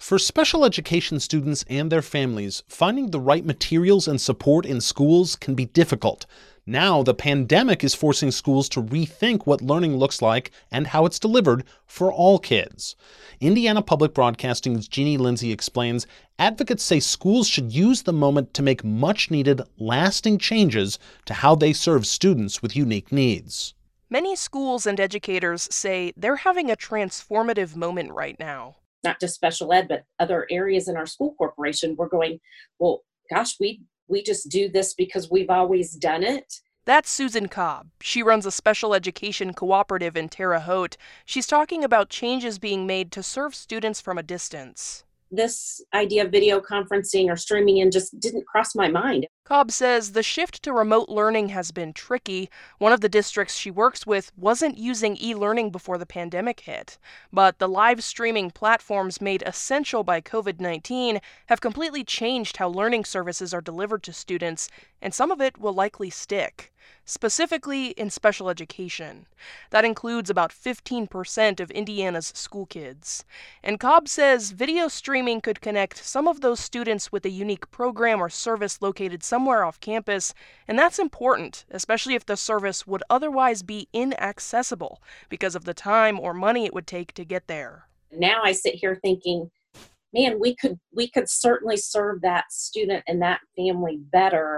For special education students and their families, finding the right materials and support in schools can be difficult. Now, the pandemic is forcing schools to rethink what learning looks like and how it's delivered for all kids. Indiana Public Broadcasting's Jeannie Lindsay explains, advocates say schools should use the moment to make much-needed, lasting changes to how they serve students with unique needs. Many schools and educators say they're having a transformative moment right now. Not just special ed, but other areas in our school corporation, we're going, well, gosh, we just do this because we've always done it. That's Susan Cobb. She runs a special education cooperative in Terre Haute. She's talking about changes being made to serve students from a distance. This idea of video conferencing or streaming in just didn't cross my mind. Cobb says the shift to remote learning has been tricky. One of the districts she works with wasn't using e-learning before the pandemic hit. But the live streaming platforms made essential by COVID-19 have completely changed how learning services are delivered to students, and some of it will likely stick, specifically in special education. That includes about 15% of Indiana's school kids. And Cobb says video streaming could connect some of those students with a unique program or service located somewhere off campus, and that's important, especially if the service would otherwise be inaccessible because of the time or money it would take to get there. Now I sit here thinking, man, we could certainly serve that student and that family better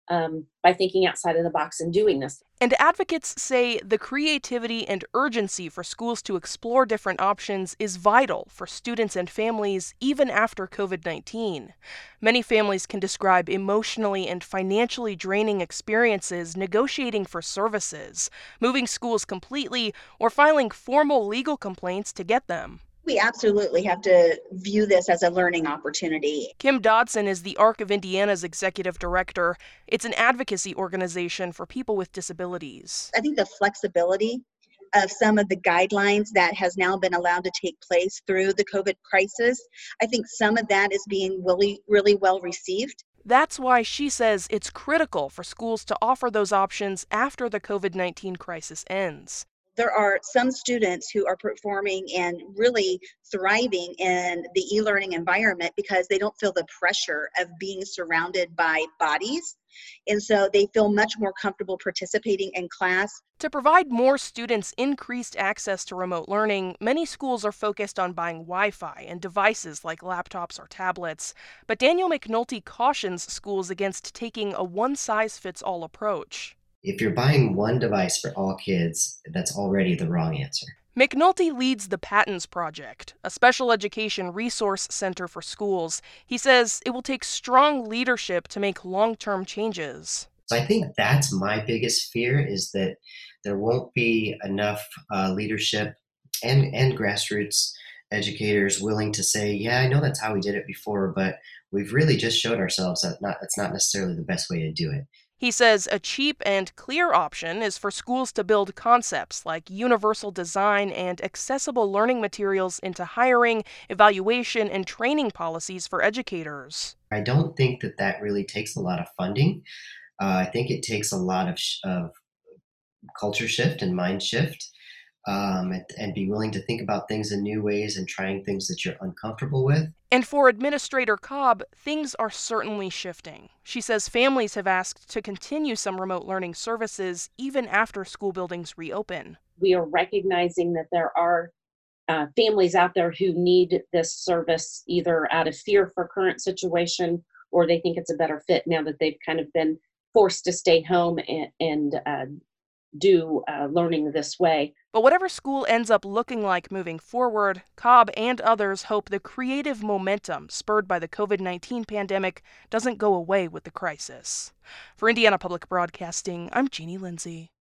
by thinking outside of the box and doing this. And advocates say the creativity and urgency for schools to explore different options is vital for students and families even after COVID-19. Many families can describe emotionally and financially draining experiences negotiating for services, moving schools completely, or filing formal legal complaints to get them. We absolutely have to view this as a learning opportunity. Kim Dodson is the ARC of Indiana's executive director. It's an advocacy organization for people with disabilities. I think the flexibility of some of the guidelines that has now been allowed to take place through the COVID crisis, I think some of that is being really well received. That's why she says it's critical for schools to offer those options after the COVID-19 crisis ends. There are some students who are performing and really thriving in the e-learning environment because they don't feel the pressure of being surrounded by bodies. And so they feel much more comfortable participating in class. To provide more students increased access to remote learning, many schools are focused on buying Wi-Fi and devices like laptops or tablets. But Daniel McNulty cautions schools against taking a one-size-fits-all approach. If you're buying one device for all kids, that's already the wrong answer. McNulty leads the Patents Project, a special education resource center for schools. He says it will take strong leadership to make long-term changes. So I think that's my biggest fear, is that there won't be enough leadership and grassroots educators willing to say, yeah, I know that's how we did it before, but we've really just showed ourselves that it's not necessarily the best way to do it. He says a cheap and clear option is for schools to build concepts like universal design and accessible learning materials into hiring, evaluation, and training policies for educators. I don't think that really takes a lot of funding. I think it takes a lot of culture shift and mind shift, and be willing to think about things in new ways and trying things that you're uncomfortable with. And for Administrator Cobb, things are certainly shifting. She says families have asked to continue some remote learning services even after school buildings reopen. We are recognizing that there are families out there who need this service either out of fear for current situation, or they think it's a better fit now that they've kind of been forced to stay home and do learning this way. But whatever school ends up looking like moving forward, Cobb and others hope the creative momentum spurred by the COVID-19 pandemic doesn't go away with the crisis. For Indiana Public Broadcasting, I'm Jeannie Lindsay.